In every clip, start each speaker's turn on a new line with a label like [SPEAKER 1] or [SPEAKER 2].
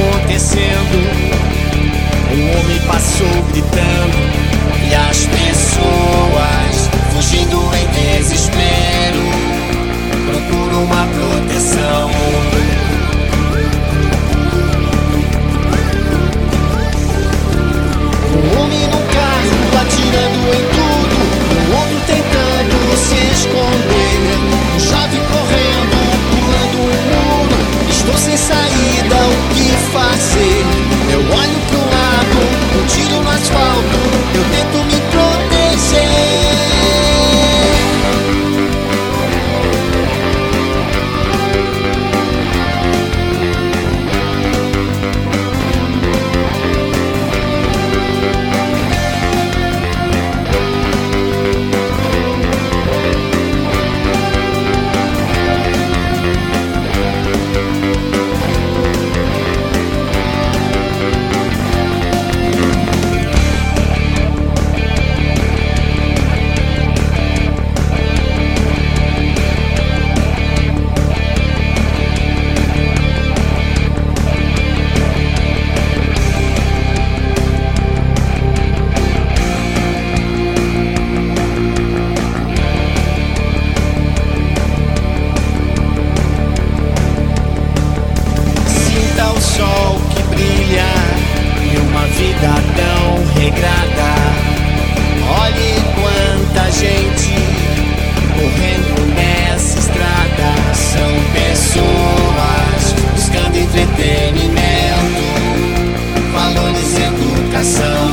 [SPEAKER 1] acontecendo? Um homem passou gritando e as pessoas fugindo em desespero procuram uma proteção. Um homem num carro atirando em tudo, o outro tentando se esconder, um jovem correndo, pulando um muro. Estou sem saída, o que fazer? Eu olho pro lado, um tiro no asfalto, eu tento me proteger. O sol que brilha e uma vida tão regrada. Olhe quanta gente correndo nessa estrada. São pessoas buscando entretenimento, valores e educação.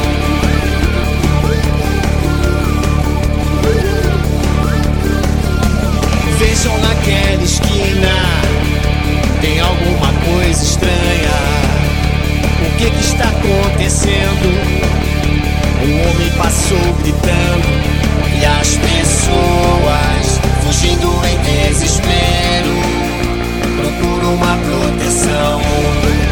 [SPEAKER 1] Vejam naquela esquina, tem alguma coisa estranha. O que está acontecendo? Um homem passou gritando e as pessoas fugindo em desespero procuram uma proteção.